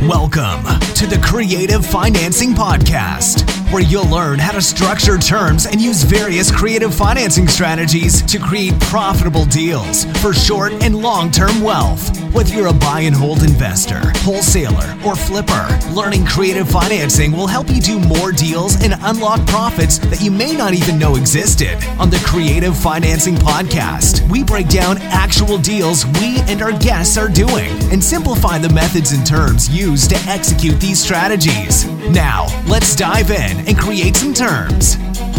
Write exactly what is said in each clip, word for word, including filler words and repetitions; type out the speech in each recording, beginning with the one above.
Welcome to the Creative Financing Podcast, where you'll learn how to structure terms and use various creative financing strategies to create profitable deals for short and long-term wealth. Whether you're a buy and hold investor, wholesaler, or flipper, learning creative financing will help you do more deals and unlock profits that you may not even know existed. On the Creative Financing Podcast, we break down actual deals we and our guests are doing and simplify the methods and terms used to execute these strategies. Now, let's dive in and create some terms.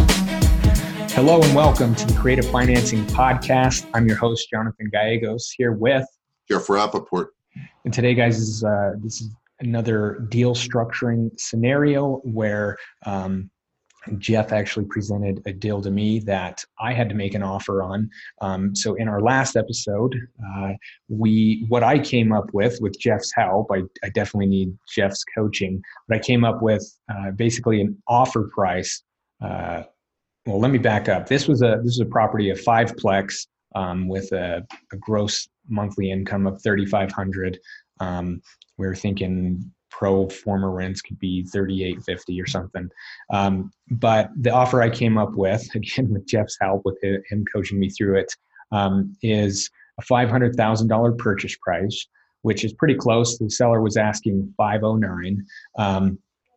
Hello and welcome to the Creative Financing Podcast. I'm your host, Jonathan Gallegos, here with Jeff Rappaport. And today, guys, is uh, this is another deal structuring scenario where um, Jeff actually presented a deal to me that I had to make an offer on. Um, so in our last episode, uh, we what I came up with, with Jeff's help, I, I definitely need Jeff's coaching, but I came up with uh, basically an offer price. Uh, well, let me back up. This was a this is a property of five-plex um, with a, a gross monthly income of thirty-five hundred dollars. Um, we were thinking pro forma rents could be thirty-eight fifty or something. Um, but the offer I came up with, again, with Jeff's help, with him coaching me through it, um, is a five hundred thousand dollars purchase price, which is pretty close. The seller was asking five oh nine, um,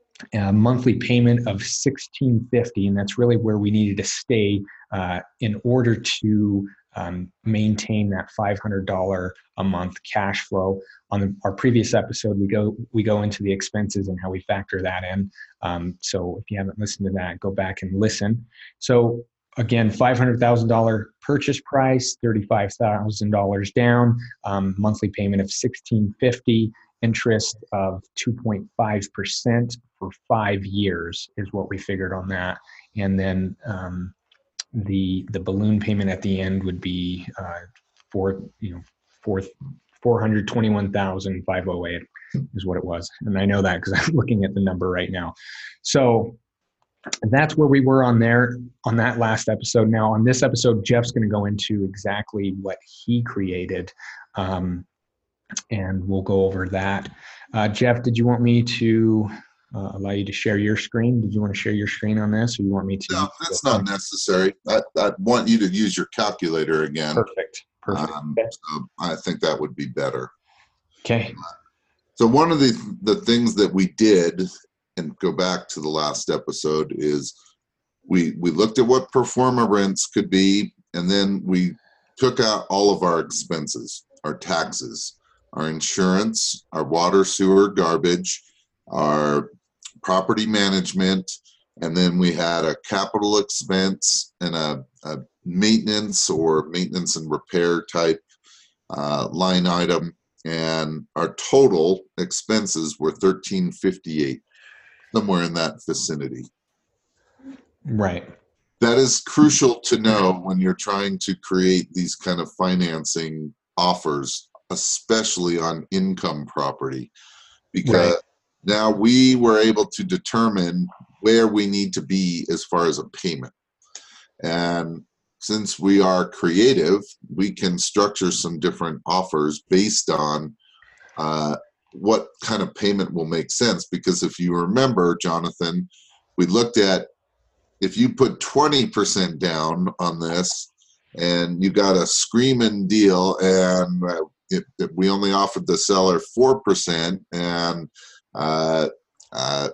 a monthly payment of sixteen fifty, and that's really where we needed to stay uh, in order to Um, maintain that five hundred dollars a month cash flow. On the, our previous episode, we go we go into the expenses and how we factor that in. Um, so if you haven't listened to that, go back and listen. So again, five hundred thousand dollars purchase price, thirty-five thousand dollars down, um, monthly payment of sixteen fifty, interest of two point five percent for five years is what we figured on that. And then um, the the balloon payment at the end would be uh four you know four four hundred twenty-one thousand five hundred eight is what it was, and I know that because I'm looking at the number right now. So that's where we were on there on that last episode. Now on this episode, Jeff's going to go into exactly what he created, um and we'll go over that. uh Jeff, did you want me to Uh, allow you to share your screen? Did you want to share your screen on this, or you want me to? No, that's not necessary. I, I want you to use your calculator again. Perfect. Perfect. Um, okay. So I think that would be better. Okay. So one of the the things that we did, and go back to the last episode, is we we looked at what pro forma rents could be, and then we took out all of our expenses, our taxes, our insurance, our water, sewer, garbage, our property management, and then we had a capital expense and a, a maintenance or maintenance and repair type uh, line item, and our total expenses were thirteen fifty-eight, somewhere in that vicinity. Right. That is crucial to know when you're trying to create these kind of financing offers, especially on income property, because right. Now we were able to determine where we need to be as far as a payment. And since we are creative, we can structure some different offers based on uh, what kind of payment will make sense. Because if you remember, Jonathan, we looked at if you put twenty percent down on this and you got a screaming deal, and uh, it, it, we only offered the seller four percent, and Uh, uh,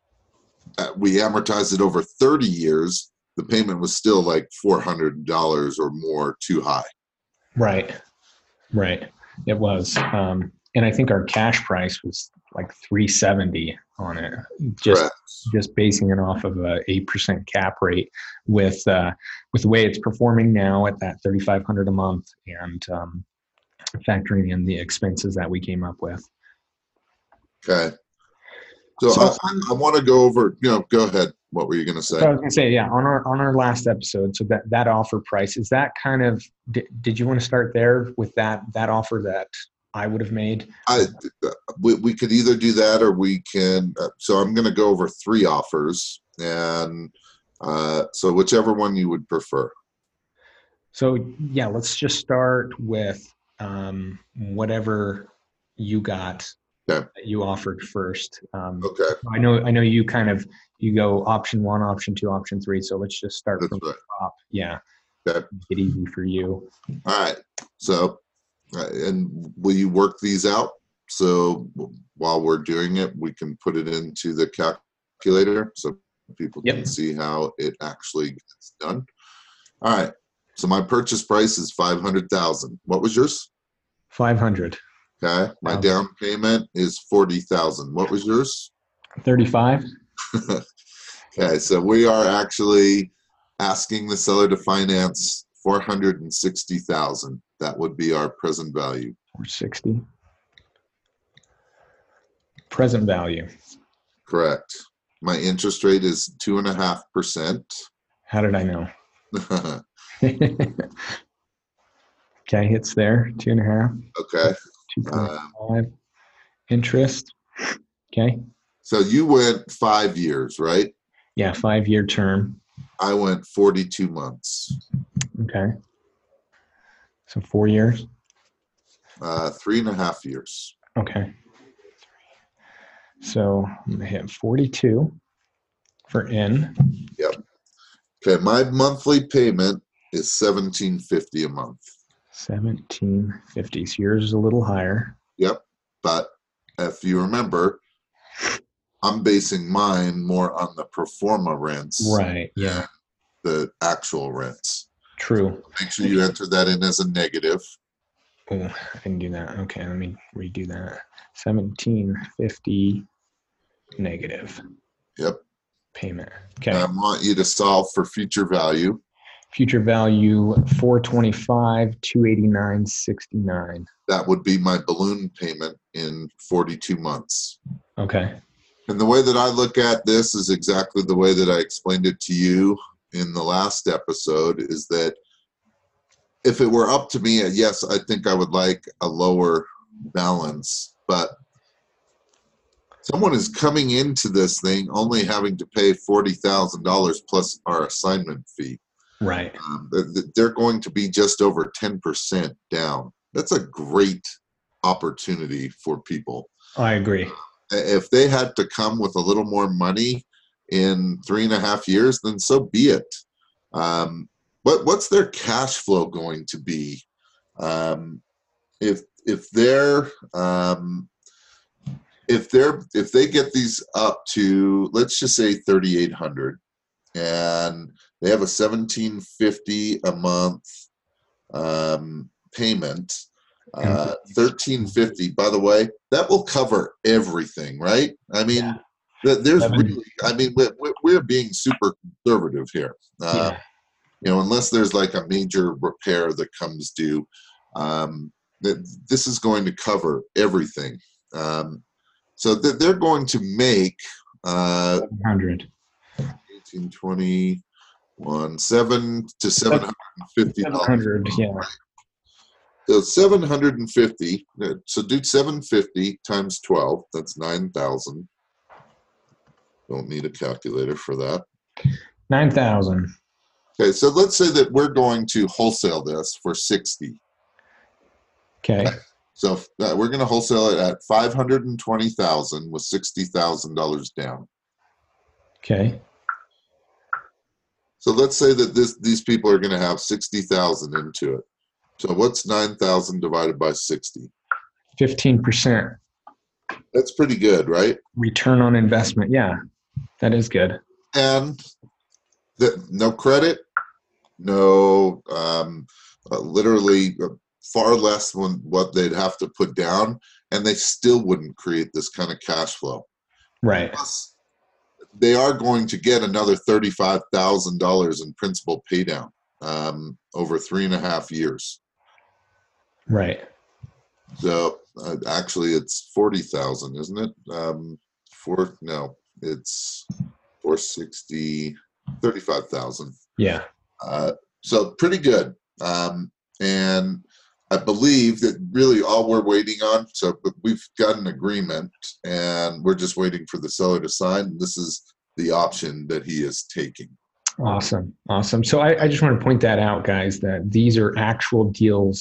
we amortized it over thirty years, the payment was still like four hundred dollars or more too high. Right. Right. It was. Um, and I think our cash price was like three seventy on it, just, Correct. just basing it off of a eight percent cap rate with, uh, with the way it's performing now at that thirty-five hundred a month, and um, factoring in the expenses that we came up with. Okay. So, so I, I want to go over, you know, go ahead. What were you going to say? So I was going to say, yeah, on our on our last episode, so that, that offer price, is that kind of, did, did you want to start there with that that offer that I would have made? I we, we could either do that, or we can, uh, so I'm going to go over three offers, and uh, so whichever one you would prefer. So yeah, let's just start with um, whatever you got Okay. that you offered first. Um, Okay. I know, I know you kind of, you go option one, option two, option three. So let's just start That's from right. the top. Yeah. Okay. Make it easy for you. All right. So, uh, and will you work these out? So while we're doing it, we can put it into the calculator so people Yep. can see how it actually gets done. All right. So my purchase price is five hundred thousand. What was yours? five hundred. Okay. My Um, down payment is forty thousand. What was yours? thirty-five. Okay. So we are actually asking the seller to finance four hundred sixty thousand. That would be our present value. four sixty. Present value. Correct. My interest rate is two and a half percent. How did I know? Okay, it's there. Two and a half. Okay. two point five. Um, interest. Okay. So you went five years, right? Yeah, five-year term. I went forty-two months. Okay. So four years. Uh, three and a half years. Okay. So I'm gonna hit forty-two for N. Yep. Okay, my monthly payment is seventeen fifty a month. seventeen fifty. So yours is a little higher. Yep. But if you remember, I'm basing mine more on the pro forma rents. Right. Yeah. The actual rents. True. Make sure you enter that in as a negative. Oh, I didn't do that. Okay, let me redo that. seventeen fifty negative. Yep. Payment. Okay. I want you to solve for future value. Future value four twenty-five, two eighty-nine, sixty-nine. That would be my balloon payment in forty-two months. Okay. And the way that I look at this is exactly the way that I explained it to you in the last episode, is that if it were up to me, yes, I think I would like a lower balance, but someone is coming into this thing only having to pay forty thousand dollars plus our assignment fee. Right. Um, they're going to be just over ten percent down. That's a great opportunity for people. I agree. If they had to come with a little more money in three and a half years, then so be it. Um, but what's their cash flow going to be? Um, if if they're um, if they're if they get these up to, let's just say thirty-eight hundred, and they have a seventeen fifty a month um, payment, uh, thirteen fifty. By the way, that will cover everything, right? I mean, Yeah. th- there's Seven. really, I mean, we're, we're being super conservative here. Uh, Yeah. You know, unless there's like a major repair that comes due, um, th- this is going to cover everything. Um, so th- they're going to make uh, seven hundred. eighteen, twenty-one, seven to seven hundred fifty seven dollars. hundred, yeah. So seven hundred fifty. So do seven fifty times twelve. That's nine thousand. Don't need a calculator for that. nine thousand. Okay, so let's say that we're going to wholesale this for sixty. Okay. So uh, we're going to wholesale it at five hundred twenty thousand with sixty thousand dollars down. Okay. So let's say that this these people are going to have sixty thousand into it. So what's nine thousand divided by sixty? fifteen percent That's pretty good, right? return on investment. Yeah, that is good. And the, no credit, no, um, uh, literally uh, far less than what they'd have to put down, and they still wouldn't create this kind of cash flow. Right. Plus, they are going to get another thirty-five thousand dollars in principal paydown um, over three and a half years. Right. So uh, actually, it's forty thousand, isn't it? Um, four? No, it's four sixty. thirty-five thousand. Yeah. Uh, so pretty good. Um, and I believe that really all we're waiting on, so we've got an agreement and we're just waiting for the seller to sign. This is the option that he is taking. Awesome. Awesome. So I, I just want to point that out, guys, that these are actual deals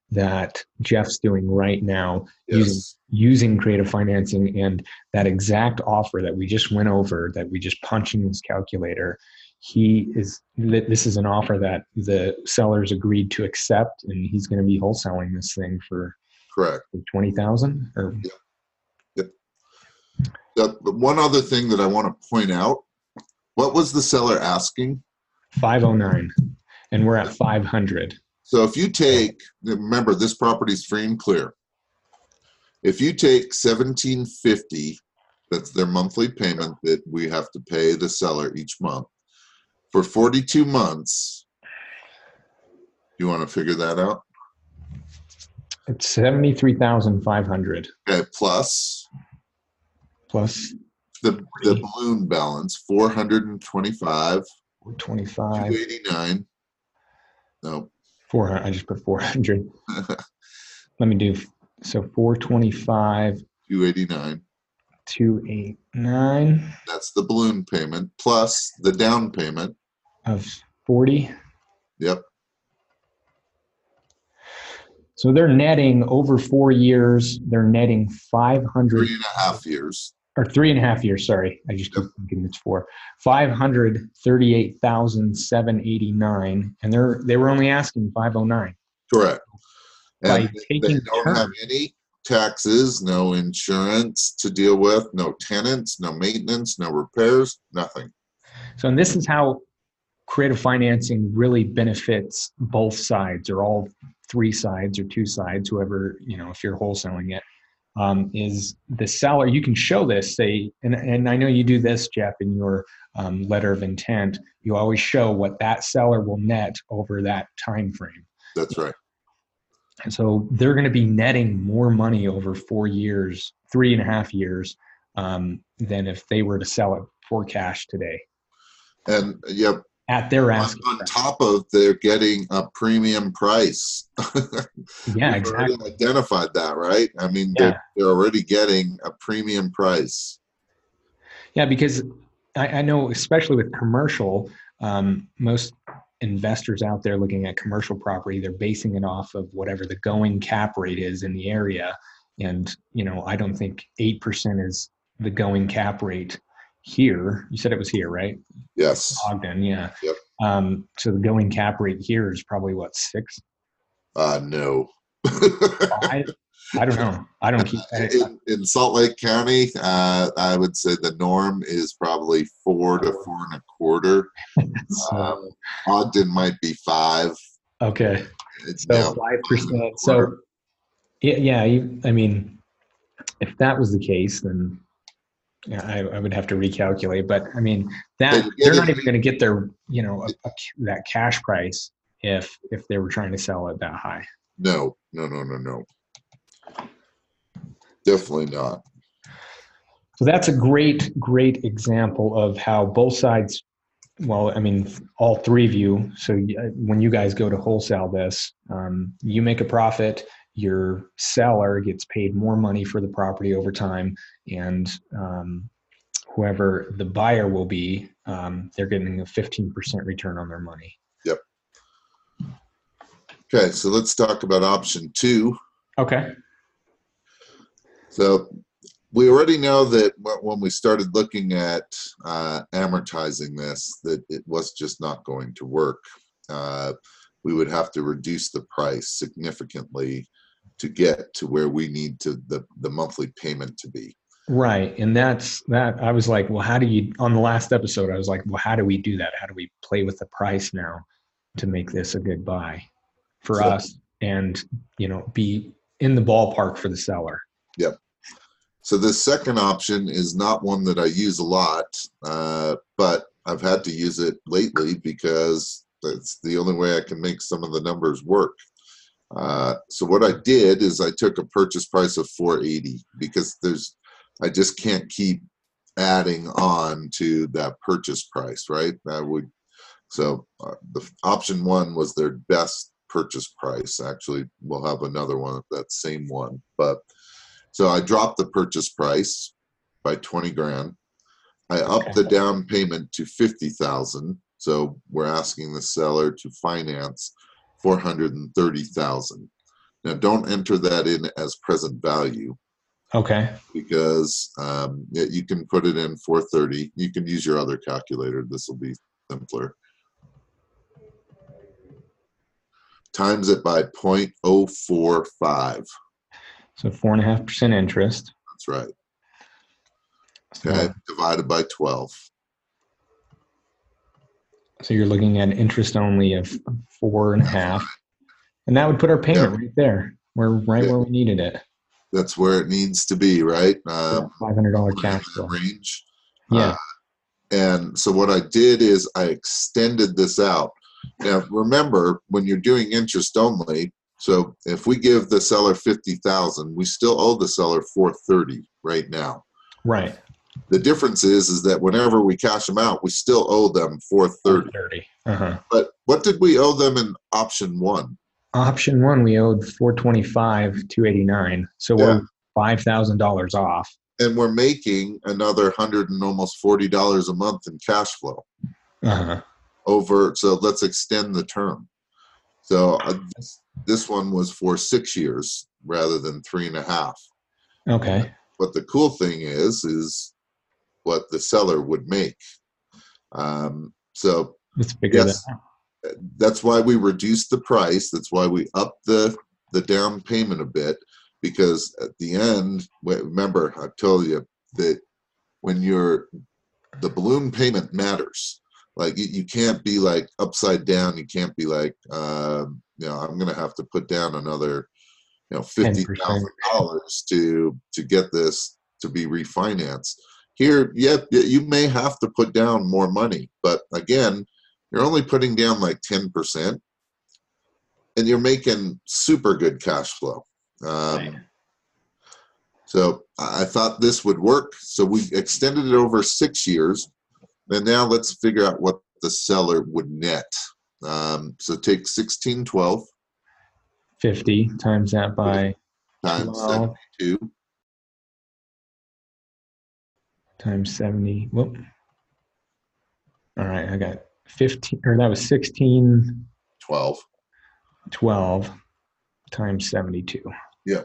that Jeff's doing right now, Yes. using using creative financing, and that exact offer that we just went over, that we just punched in his calculator. He is, this is an offer that the sellers agreed to accept, and he's going to be wholesaling this thing for Correct. twenty thousand or Yep. Yep. The, the one other thing that I want to point out, what was the seller asking? five oh nine, and we're at five hundred. So if you take, remember this property is free and clear. If you take seventeen fifty, that's their monthly payment that we have to pay the seller each month for forty-two months. You want to figure that out? It's seventy-three thousand five hundred. Okay, plus Plus the the balloon balance, four hundred twenty-five, twenty-five. two eighty-nine. No. four hundred. I just put four hundred. Let me do, so four twenty-five, two eighty-nine. two eighty-nine That's the balloon payment plus the down payment of forty. Yep. So they're netting over four years. They're netting five hundred. Three and a half years. Or three and a half years. Sorry, I just keep thinking it's four. Five hundred thirty-eight thousand seven eighty-nine, and they're they were only asking five oh nine. Correct. By And taking they don't term. have any taxes, no insurance to deal with, no tenants, no maintenance, no repairs, nothing. So, and this is how creative financing really benefits both sides, or all three sides, or two sides, whoever, you know, if you're wholesaling it, um, is the seller. You can show this, say, and, and I know you do this, Jeff, in your um, letter of intent. You always show what that seller will net over that time frame. That's right. And so they're going to be netting more money over four years, three and a half years, um, than if they were to sell it for cash today. And yep, At their on, asking on price. top of they're getting a premium price. Yeah, We've exactly. already identified that, right? I mean, Yeah. they're, they're already getting a premium price. Yeah, because I, I know, especially with commercial, um, most investors out there looking at commercial property, they're basing it off of whatever the going cap rate is in the area. And, you know, I don't think eight percent is the going cap rate here. You said it was here, right? Yes. Ogden, yeah. Yep. Um, so the going cap rate here is probably what, six? Uh, no. Five? I don't know. I don't keep. I, in, in Salt Lake County, uh, I would say the norm is probably four to four and a quarter. so, Um, Ogden might be five. okay. It's So now five percent. quarter. So yeah, yeah. You, I mean, if that was the case, then yeah, I, I would have to recalculate. But I mean, that But they're it- not even going to get their, you know, a, a, that cash price if if they were trying to sell it that high. No, no, no, no, no. Definitely not. So that's a great, great example of how both sides, well, I mean, all three of you, so y- when you guys go to wholesale this, um, you make a profit, your seller gets paid more money for the property over time, and um, whoever the buyer will be, um, they're getting a fifteen percent return on their money. Yep. Okay, so let's talk about option two. Okay. So we already know that wh- when we started looking at uh, amortizing this, that it was just not going to work. Uh, we would have to reduce the price significantly to get to where we need to the, the monthly payment to be. Right. And that's that. I was like, well, how do you, on the last episode, I was like, well, how do we do that? How do we play with the price now to make this a good buy for So- us and, you know, be in the ballpark for the seller? Yep. So the second option is not one that I use a lot, uh, but I've had to use it lately because that's the only way I can make some of the numbers work. Uh, so what I did is I took a purchase price of four eighty because there's, I just can't keep adding on to that purchase price, right? I would, so uh, the option one was their best purchase price. Actually, we'll have another one of that same one, but so I dropped the purchase price by twenty grand. I upped the down payment to fifty thousand. So we're asking the seller to finance four hundred thirty thousand. Now, don't enter that in as present value. Okay. Because um, yeah, you can put it in four thirty. You can use your other calculator. This will be simpler. Times it by zero point zero four five. So four and a half percent interest. That's right. Okay, So, divided by twelve. so you're looking at interest only of four and a half, and that would put our payment Yep. right there. We're right Yeah. where we needed it. That's where it needs to be, right? Um, Five hundred dollar somewhere in cash that flow. range. Yeah. Uh, and so what I did is I extended this out. Now, remember, when you're doing interest only, so if we give the seller fifty thousand, we still owe the seller four thirty right now. Right. The difference is, is that whenever we cash them out, we still owe them four thirty. thirty. Uh-huh. But what did we owe them in option one? Option one, we owed four twenty-five, two eighty-nine. So Yeah. we're five thousand dollars off. And we're making another hundred and almost forty dollars a month in cash flow Uh-huh. over. So let's extend the term. So uh, this, this one was for six years rather than three and a half. Okay. But the cool thing is, is what the seller would make. Um, so It's bigger yes, than that's why we reduced the price. That's why we upped the, the down payment a bit, because at the end, remember, I told you that when you're, the balloon payment matters. Like you, you can't be like upside down. You can't be like, um, you know, I'm going to have to put down another, you know, fifty thousand dollars to, to get this to be refinanced. Here, yep, you may have to put down more money, but again, you're only putting down like ten percent and you're making super good cash flow. Um, Right. So I thought this would work. So we extended it over six years. And now let's figure out what the seller would net. Um, so take sixteen twelve fifty times that by times twelve seventy-two. times seventy. Whoop. All right, I got fifteen, or that was sixteen twelve. twelve times seventy-two. Yep.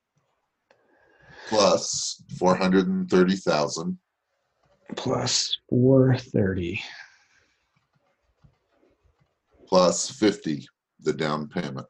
Plus four hundred thirty thousand. Plus four thirty. Plus fifty, the down payment.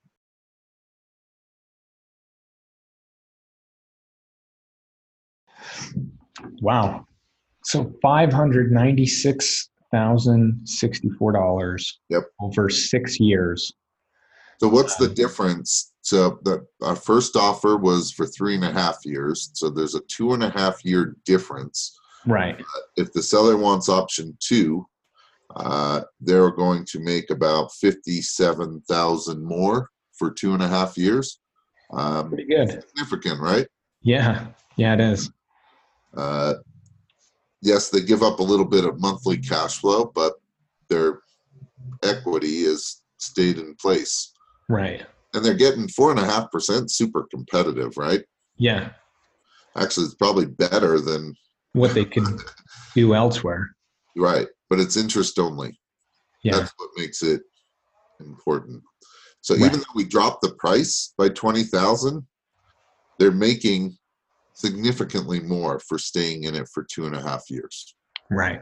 Wow. So five hundred ninety-six thousand sixty-four dollars. Yep. Over six years. So what's the difference? So the our first offer was for three and a half years. So there's a two and a half year difference. Right. Uh, if the seller wants option two, uh, they're going to make about fifty-seven thousand more for two and a half years. Um, Pretty good. Significant, right? Yeah. Yeah, it is. Uh, yes, they give up a little bit of monthly cash flow, but their equity is stayed in place. Right. And they're getting four and a half percent, super competitive, right? Yeah. Actually, it's probably better than what they could do elsewhere. Right. But it's interest only. Yeah. That's what makes it important. So Right. even though we dropped the price by twenty thousand, they're making significantly more for staying in it for two and a half years. Right.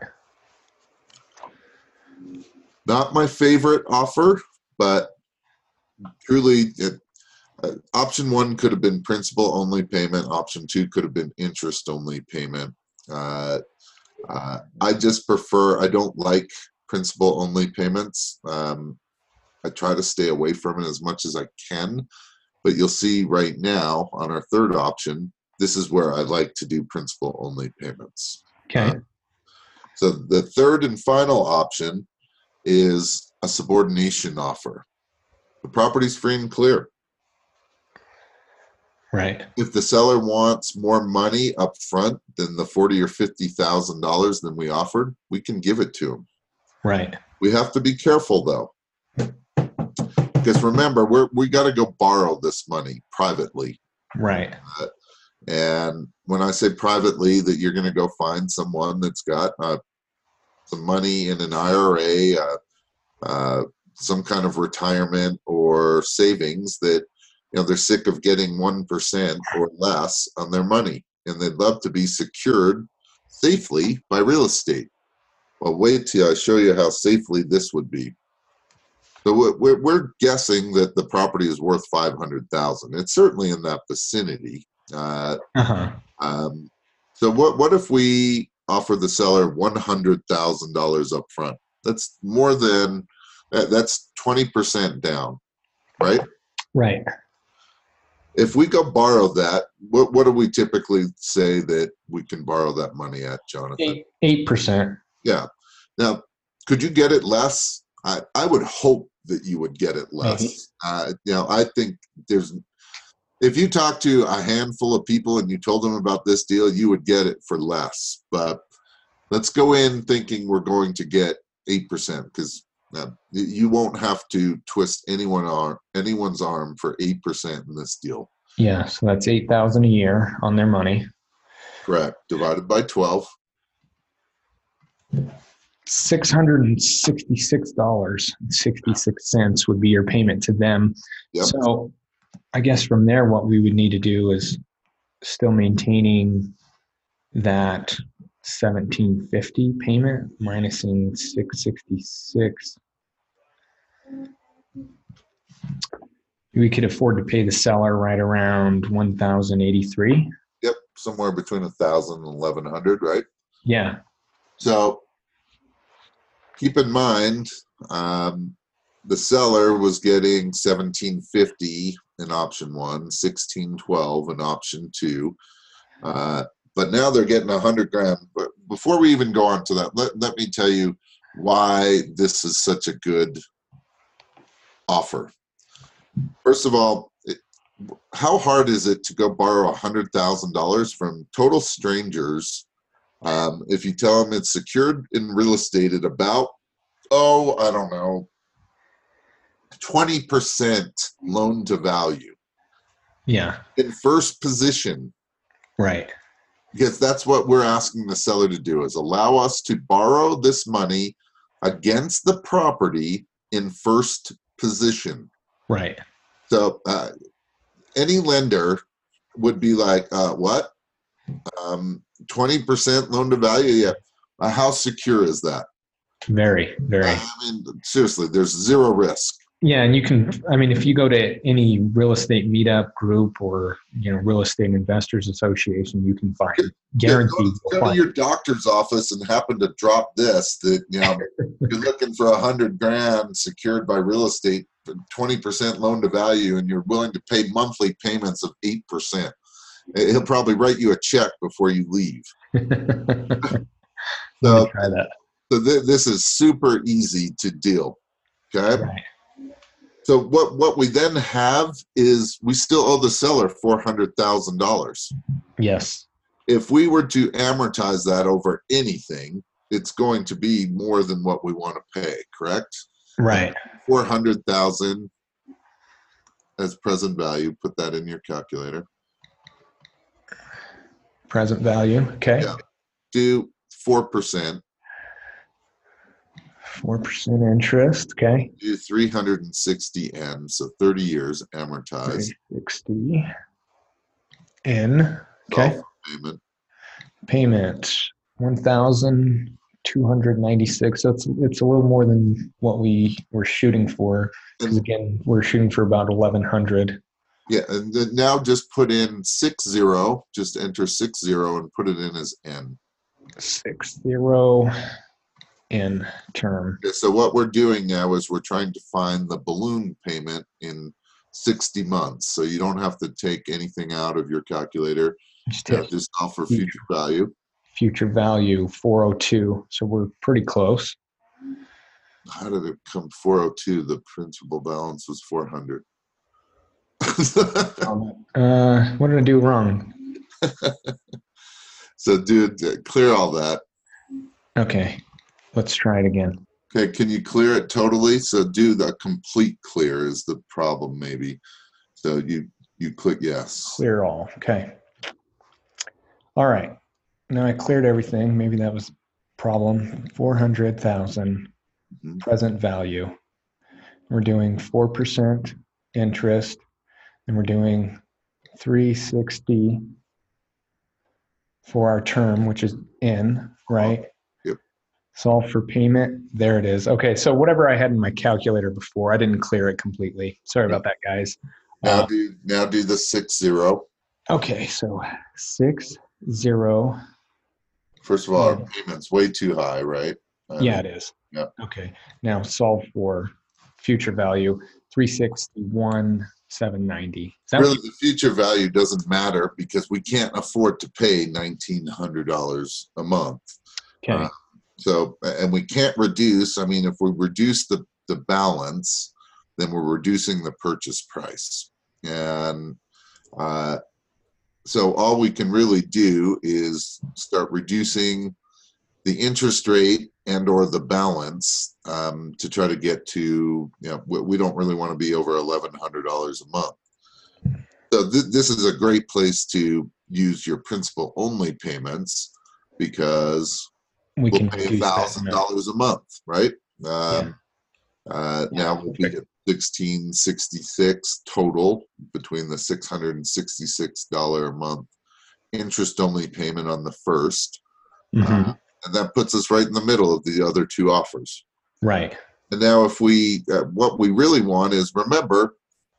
Not my favorite offer, but truly, it, uh, option one could have been principal only payment. Option two could have been interest only payment. Uh, uh, I just prefer, I don't like principal only payments. Um, I try to stay away from it as much as I can, but you'll see right now on our third option, this is where I like to do principal only payments. Okay. Uh, so the third and final option is a subordination offer. The property's free and clear. Right. If the seller wants more money up front than the forty or fifty thousand dollars than we offered, we can give it to them. Right. We have to be careful though, because remember, we're we got to go borrow this money privately. Right. Uh, and when I say privately, that you're going to go find someone that's got uh, some money in an I R A, uh, uh, some kind of retirement or savings that you know, they're sick of getting one percent or less on their money, and they'd love to be secured safely by real estate. Well, wait till I show you how safely this would be. So we're, we're guessing that the property is worth five hundred thousand dollars. It's certainly in that vicinity. Uh, Uh-huh. um, so what, what if we offer the seller one hundred thousand dollars up front? That's more than, that's twenty percent down, right? Right. If we go borrow that, what, what do we typically say that we can borrow that money at, Jonathan? Eight, eight percent. Yeah. Now, could you get it less? I, I would hope that you would get it less. Uh, you know, I think there's, if you talk to a handful of people and you told them about this deal, you would get it for less. But let's go in thinking we're going to get eight percent, because uh, you won't have to twist anyone arm, anyone's arm for eight percent in this deal. Yeah, so that's eight thousand dollars a year on their money. Correct. Divided by twelve. six hundred sixty-six dollars and sixty-six cents would be your payment to them. Yep. So I guess from there, what we would need to do is still maintaining that seventeen fifty payment, minusing six sixty-six. We could afford to pay the seller right around one thousand eighty-three. Yep, somewhere between a thousand and eleven hundred, right? Yeah. So keep in mind, um, the seller was getting seventeen fifty in option one, sixteen twelve in option two, uh, but now they're getting a hundred grand. But before we even go on to that, let, let me tell you why this is such a good offer. First of all, it, how hard is it to go borrow a hundred thousand dollars from total strangers? Um, if you tell them it's secured in real estate at about, oh, I don't know, twenty percent loan to value. Yeah. In first position. Right. Because that's what we're asking the seller to do, is allow us to borrow this money against the property in first position. Right. So uh, any lender would be like, uh, what? Um, twenty percent loan to value? Yeah. Uh, how secure is that? Very, very. I mean, seriously, there's zero risk. Yeah, and you can, I mean, if you go to any real estate meetup group or, you know, real estate investors association, you can find guaranteed. Yeah, go, go to your doctor's office and happen to drop this, that, you know, you're looking for a hundred grand secured by real estate, twenty percent loan to value, and you're willing to pay monthly payments of eight percent. He'll probably write you a check before you leave. So, try that. So th- this is super easy to deal. Okay. Right. So what, what we then have is we still owe the seller four hundred thousand dollars. Yes. If we were to amortize that over anything, it's going to be more than what we want to pay, correct? Right. four hundred thousand dollars as present value. Put that in your calculator. Present value. Okay. Yeah. Do four percent. four percent interest. Okay. Do three hundred sixty N, so thirty years amortized. sixty N. Okay. Payment. Payment one thousand two hundred ninety-six. So it's, it's a little more than what we were shooting for. Because again, we're shooting for about eleven hundred. Yeah, and then now just put in six zero. Just enter six zero and put it in as N. Six zero in term. Okay, so what we're doing now is we're trying to find the balloon payment in sixty months. So you don't have to take anything out of your calculator. Just, Yeah, just offer future, future value. Future value four oh two. So we're pretty close. How did it come four oh two? The principal balance was four hundred. uh, what did I do wrong? So, dude, uh, clear all that. Okay, let's try it again. Okay, can you clear it totally? So, do the complete clear is the problem, maybe. So you you click yes. Clear all. Okay. All right. Now I cleared everything. Maybe that was a problem. Four hundred thousand mm-hmm. present value. We're doing four percent interest. and we're doing three sixty for our term, which is N, right? Yep. Solve for payment. There it is. Okay, so whatever I had in my calculator before, I didn't clear it completely. Sorry about that, guys. Now Uh, do now do the six zero. okay, so six zero. First of all, Yeah. our payment's way too high, right? I Yeah, mean, it is. yeah. Okay, now solve for future value, three sixty-one, seven ninety. Is that really what the future value doesn't matter because we can't afford to pay nineteen hundred dollars a month. you, okay. Uh, so, and we can't reduce. I mean, if we reduce the, the balance, then we're reducing the purchase price. And uh, so all we can really do is start reducing the interest rate and or the balance um, to try to get to, you know, we, we don't really want to be over eleven hundred dollars a month. So th this is a great place to use your principal only payments because We we'll can pay a reduce that thousand amount. dollars a month, right? Yeah. Um, uh, Yeah, now we'll be perfect. at sixteen sixty-six total between the six hundred and sixty-six dollar a month interest only payment on the first, Mhm. uh, and that puts us right in the middle of the other two offers. Right. And now, if we, uh, what we really want is remember,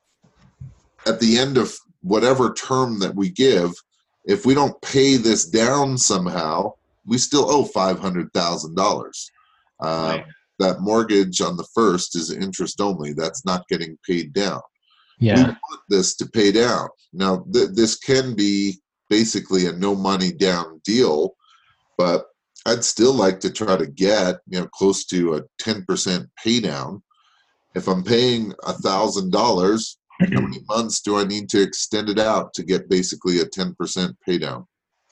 at the end of whatever term that we give, if we don't pay this down somehow, we still owe five hundred thousand dollars. Um, Right. That mortgage on the first is interest only. That's not getting paid down. We Yeah. want this to pay down. Now, th this can be basically a no money down deal, but I'd still like to try to get, you know, close to a ten percent pay down. If I'm paying a thousand dollars, how many months do I need to extend it out to get basically a ten percent pay down?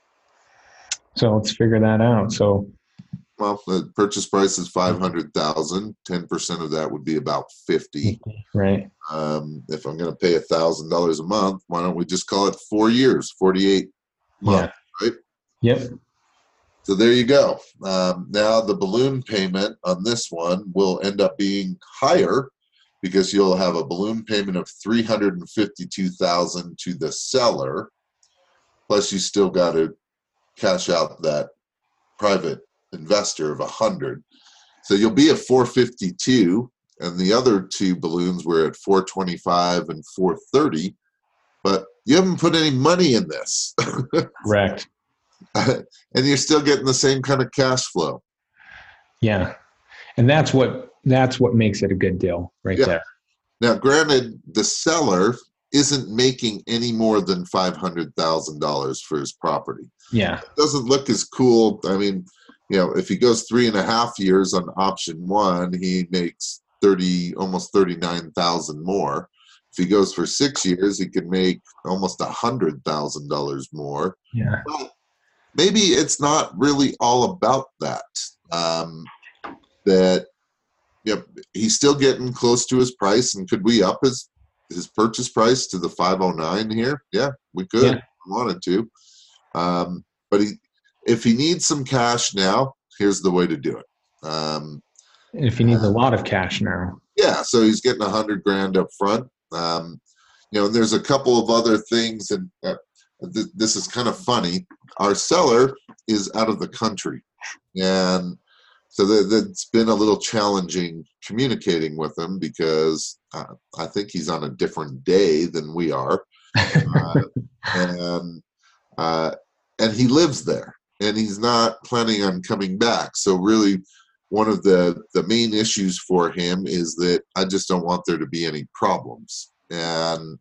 So let's figure that out. So Well, the purchase price is five hundred thousand. ten percent of that would be about fifty. right. Um, if I'm going to pay a thousand dollars a month, why don't we just call it four years, forty-eight months, right? Yep. So there you go. Um, now the balloon payment on this one will end up being higher because you'll have a balloon payment of three hundred fifty-two thousand dollars to the seller, plus you still got to cash out that private investor of a hundred. So you'll be at four fifty-two, and the other two balloons were at four twenty-five and four thirty, but you haven't put any money in this. Correct. And you're still getting the same kind of cash flow. Yeah. And that's what that's what makes it a good deal right Yeah. there. Now, granted, the seller isn't making any more than five hundred thousand dollars for his property. Yeah. It doesn't look as cool. I mean, you know, if he goes three and a half years on option one, he makes thirty, almost thirty-nine thousand more. If he goes for six years, he could make almost a hundred thousand dollars more. Yeah. But maybe it's not really all about that. Um, that you know, he's still getting close to his price, and could we up his his purchase price to the five oh nine here? Yeah, we could. Yeah. If we wanted to. Um, but he, if he needs some cash now, here's the way to do it. Um, And if he needs a lot of cash now. yeah, so he's getting a hundred grand up front. Um, you know, and there's a couple of other things, and uh, th this is kind of funny. Our seller is out of the country, and so th that's been a little challenging communicating with him because uh, I think he's on a different day than we are, uh, and uh, and he lives there, and he's not planning on coming back. So really, one of the, the main issues for him is that I just don't want there to be any problems. And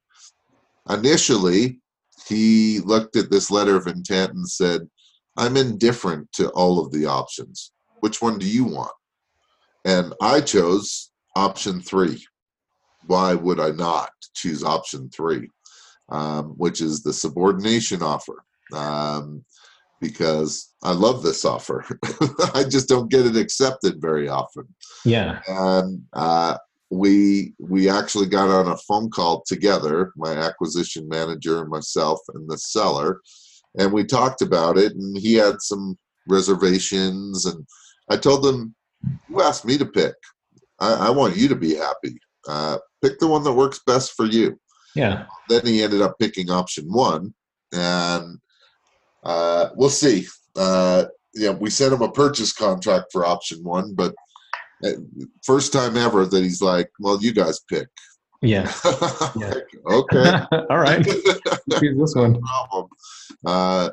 initially, he looked at this letter of intent and said, I'm indifferent to all of the options. Which one do you want? And I chose option three. Why would I not choose option three, um, which is the subordination offer? Um, because I love this offer. I just don't get it accepted very often. Yeah. And uh, we we actually got on a phone call together, my acquisition manager and myself and the seller, and we talked about it, and he had some reservations, and I told him, you asked me to pick. I, I want you to be happy. Uh, pick the one that works best for you. Yeah. Then he ended up picking option one, and uh, we'll see. Uh, yeah, we sent him a purchase contract for option one, but first time ever that he's like, "Well, you guys pick." Yeah. yeah. Like, okay. All right. Choose this one. No problem. Uh,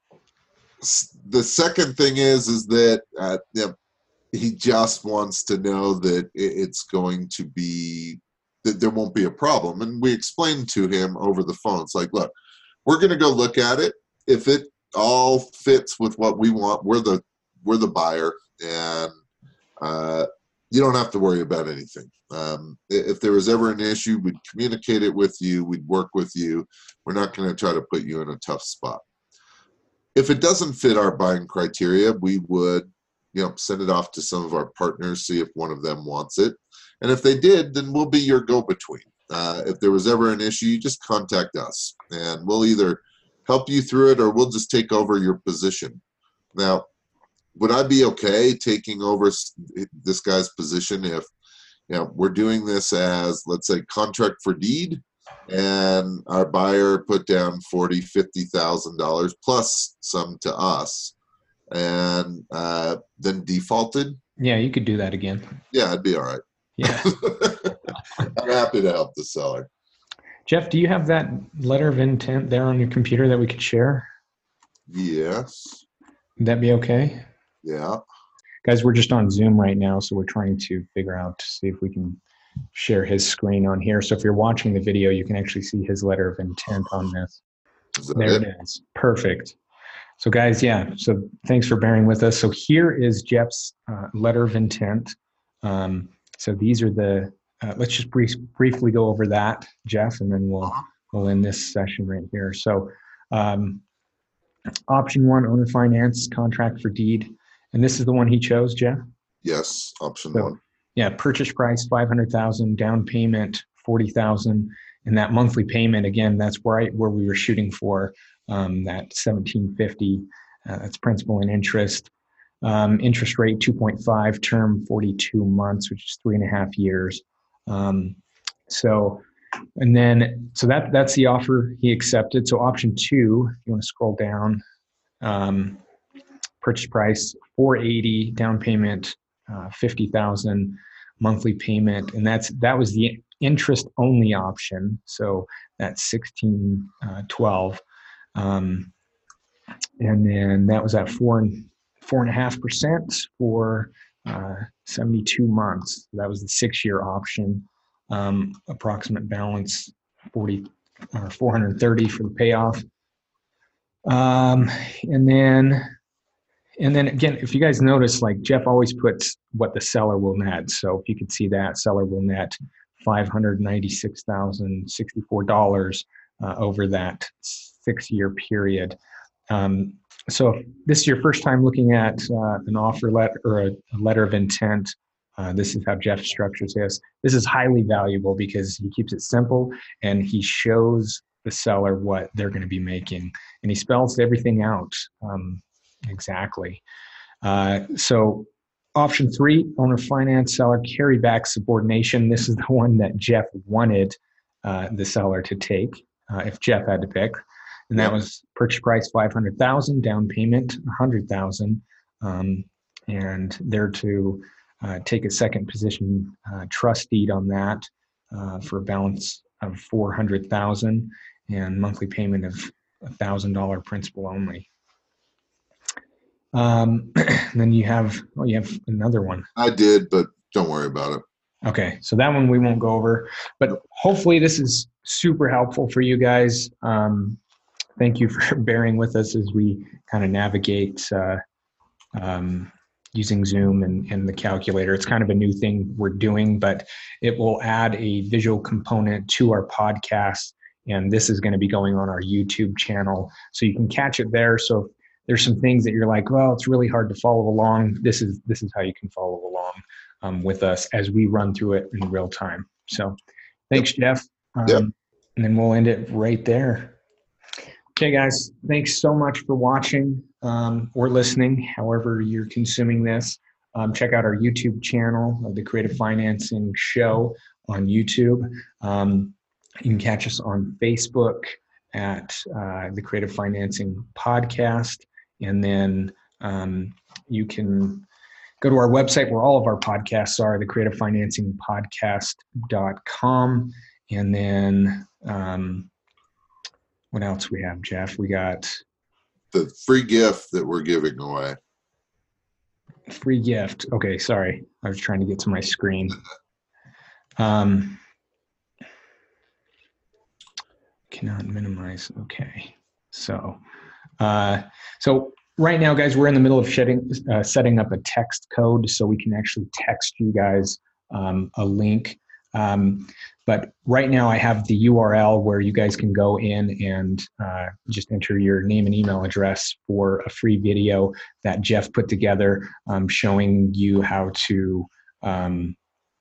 the second thing is, is that uh, yeah, he just wants to know that it's going to be, that there won't be a problem. And we explained to him over the phone, it's like, look, we're going to go look at it. If it all fits with what we want, we're the, we're the buyer, and uh, you don't have to worry about anything. Um, if there was ever an issue, we'd communicate it with you. We'd work with you. We're not going to try to put you in a tough spot. If it doesn't fit our buying criteria, we would, you know, send it off to some of our partners, see if one of them wants it. And if they did, then we'll be your go-between. Uh, if there was ever an issue, you just contact us, and we'll either help you through it or we'll just take over your position. Now, would I be okay taking over this guy's position if, you know, we're doing this as, let's say, contract for deed, and our buyer put down forty, fifty thousand dollars plus some to us, and uh, then defaulted? Yeah, you could do that again. Yeah, I'd be all right. Yeah. I'm happy to help the seller. Jeff, do you have that letter of intent there on your computer that we could share? Yes. Would that be okay? Yeah. Guys, we're just on Zoom right now, so we're trying to figure out to see if we can share his screen on here. So if you're watching the video, you can actually see his letter of intent on this. There it? it is. Perfect. So guys, yeah, so thanks for bearing with us. So here is Jeff's uh, letter of intent. Um, so these are the, uh, let's just brief, briefly go over that, Jeff, and then we'll, we'll end this session right here. So um, option one, owner finance, contract for deed. And this is the one he chose, Jeff? Yes, option so, one. Yeah, purchase price five hundred thousand dollars, down payment forty thousand dollars, and that monthly payment, again, that's right where we were shooting for, um, that seventeen fifty. Uh, that's principal and interest. Um, interest rate two point five, term forty-two months, which is three and a half years. Um, so, and then, so that that's the offer he accepted. So option two, if you want to scroll down, um, purchase price four eighty, down payment uh, fifty thousand, monthly payment, and that's that was the interest only option. So that's sixteen twelve, um, and then that was at four and four and a half percent for uh, seventy-two months. That was the six-year option. Um, approximate balance forty or four hundred thirty for the payoff, um, and then. And then again, if you guys notice, like Jeff always puts what the seller will net. So if you could see that, seller will net five hundred ninety-six thousand sixty-four dollars uh, over that six-year period. Um, so if this is your first time looking at uh, an offer letter or a, a letter of intent, uh, this is how Jeff structures this. This is highly valuable because he keeps it simple and he shows the seller what they're going to be making, and he spells everything out. Um, Exactly. Uh, so option three, owner finance, seller carry back subordination. This is the one that Jeff wanted uh, the seller to take uh, if Jeff had to pick. And that was purchase price five hundred thousand dollars, down payment one hundred thousand dollars. Um, and they're to uh, take a second position uh, trust deed on that uh, for a balance of four hundred thousand dollars and monthly payment of one thousand dollars principal only. Um, then you have, oh, you have another one. I did, but don't worry about it. Okay. So that one we won't go over, but hopefully this is super helpful for you guys. Um, thank you for bearing with us as we kind of navigate, uh, um, using Zoom and, and the calculator. It's kind of a new thing we're doing, but it will add a visual component to our podcast. And this is going to be going on our YouTube channel. So you can catch it there. So there's some things that you're like, well, it's really hard to follow along. This is this is how you can follow along um, with us as we run through it in real time. So thanks, Jeff. Um, yep. And then we'll end it right there. Okay, guys, thanks so much for watching um, or listening, however you're consuming this. Um, check out our YouTube channel, The Creative Financing Show on YouTube. Um, You can catch us on Facebook at uh, the Creative Financing Podcast. And then um, you can go to our website where all of our podcasts are, the creative financing podcast dot com. And then um, what else we have, Jeff? We got the free gift that we're giving away. Free gift. Okay, sorry. I was trying to get to my screen. Um, cannot minimize. Okay. So, uh, so right now, guys, we're in the middle of shedding, uh, setting up a text code so we can actually text you guys um, a link. Um, but right now I have the U R L where you guys can go in and uh, just enter your name and email address for a free video that Jeff put together um, showing you how to um,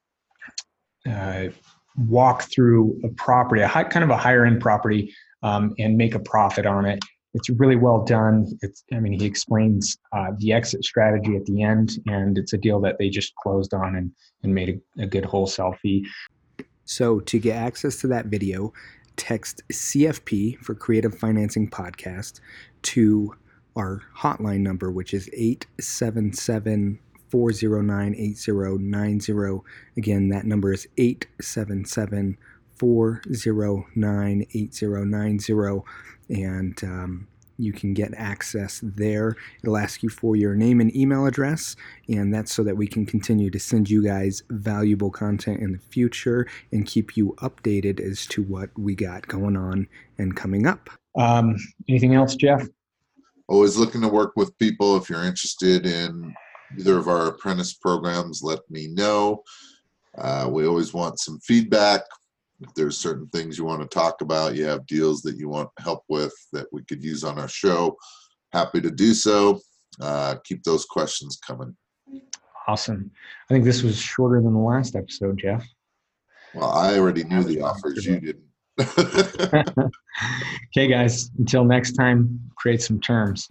uh, walk through a property, a high, kind of a higher end property um, and make a profit on it. It's really well done. It's, I mean, he explains uh, the exit strategy at the end, and it's a deal that they just closed on and, and made a, a good wholesale fee. So to get access to that video, text C F P for Creative Financing Podcast to our hotline number, which is eight seven seven, four zero nine, eight zero nine zero. Again, that number is eight seven seven, four zero nine, eight zero nine zero. And um, you can get access there. It'll ask you for your name and email address, and that's so that we can continue to send you guys valuable content in the future and keep you updated as to what we got going on and coming up. Um, anything else, Jeff? Always looking to work with people. If you're interested in either of our apprentice programs, let me know. Uh, we always want some feedback. If there's certain things you want to talk about, you have deals that you want help with that we could use on our show, happy to do so. Uh, keep those questions coming. Awesome. I think this was shorter than the last episode, Jeff. Well, I already knew the offers. You didn't. Okay, guys. Until next time, create some terms.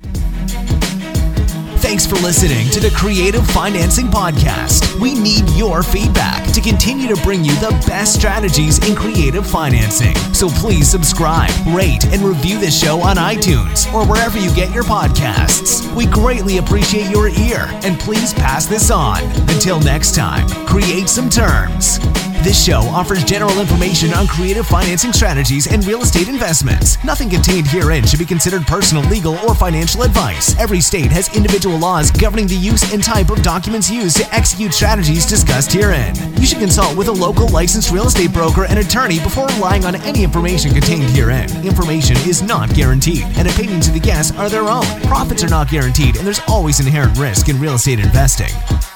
Thanks for listening to the Creative Financing Podcast. We need your feedback to continue to bring you the best strategies in creative financing. So please subscribe, rate, and review this show on iTunes or wherever you get your podcasts. We greatly appreciate your ear, and please pass this on. Until next time, create some terms. This show offers general information on creative financing strategies and real estate investments. Nothing contained herein should be considered personal, legal, or financial advice. Every state has individual laws governing the use and type of documents used to execute strategies discussed herein. You should consult with a local licensed real estate broker and attorney before relying on any information contained herein. Information is not guaranteed, and opinions of the guests are their own. Profits are not guaranteed, and there's always inherent risk in real estate investing.